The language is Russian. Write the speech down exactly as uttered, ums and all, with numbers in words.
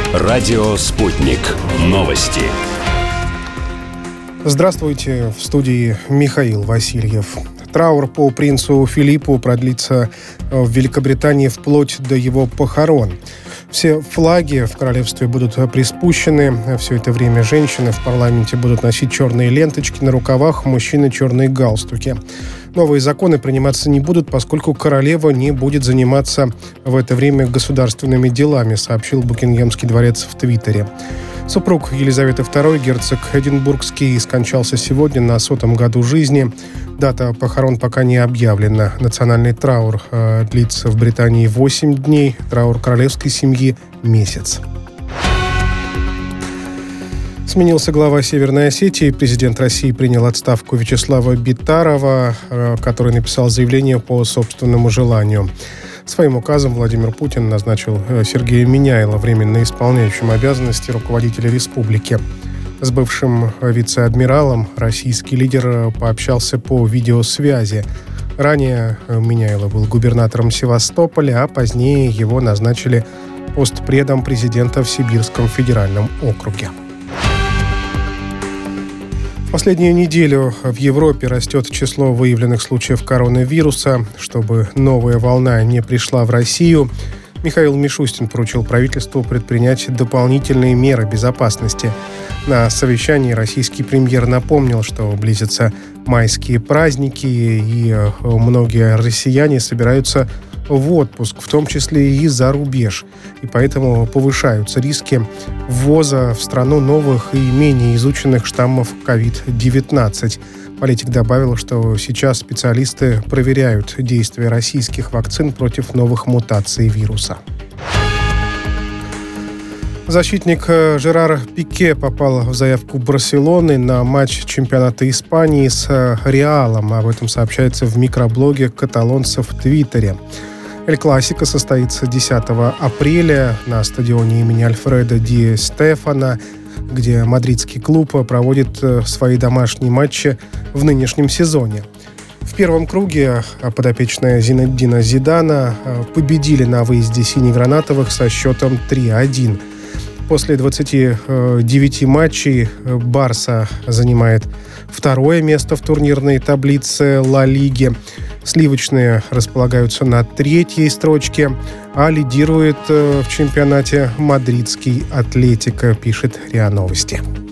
Радио «Спутник». Новости. Здравствуйте, в студии Михаил Васильев. Траур по принцу Филиппу продлится в Великобритании вплоть до его похорон. Все флаги в королевстве будут приспущены. Все это время женщины в парламенте будут носить черные ленточки на рукавах, мужчины – черные галстуки. Новые законы приниматься не будут, поскольку королева не будет заниматься в это время государственными делами, сообщил Букингемский дворец в Твиттере. Супруг Елизаветы второй, герцог Эдинбургский, скончался сегодня на сотом году жизни. Дата похорон пока не объявлена. Национальный траур э, длится в Британии восемь дней, траур королевской семьи – месяц. Сменился глава Северной Осетии. Президент России принял отставку Вячеслава Битарова, э, который написал заявление по собственному желанию. Своим указом Владимир Путин назначил Сергея Миняйла временно исполняющим обязанности руководителя республики. С бывшим вице-адмиралом российский лидер пообщался по видеосвязи. Ранее Миняйло был губернатором Севастополя, а позднее его назначили постпредом президента в Сибирском федеральном округе. В последнюю неделю в Европе растет число выявленных случаев коронавируса. Чтобы новая волна не пришла в Россию, Михаил Мишустин поручил правительству предпринять дополнительные меры безопасности. На совещании российский премьер напомнил, что близятся майские праздники, и многие россияне собираются в отпуск, в том числе и за рубеж. И поэтому повышаются риски ввоза в страну новых и менее изученных штаммов ковид девятнадцать. Политик добавил, что сейчас специалисты проверяют действие российских вакцин против новых мутаций вируса. Защитник Жерар Пике попал в заявку Барселоны на матч чемпионата Испании с Реалом. Об этом сообщается в микроблоге каталонцев в Твиттере. Эль Классико состоится десятого апреля на стадионе имени Альфредо Ди Стефано, где мадридский клуб проводит свои домашние матчи в нынешнем сезоне. В первом круге подопечные Зинеддина Зидана победили на выезде синегранатовых со счетом три один. После двадцати девяти матчей Барса занимает второе место в турнирной таблице Ла Лиги. Сливочные располагаются на третьей строчке, а лидирует в чемпионате мадридский Атлетико, пишет РИА Новости.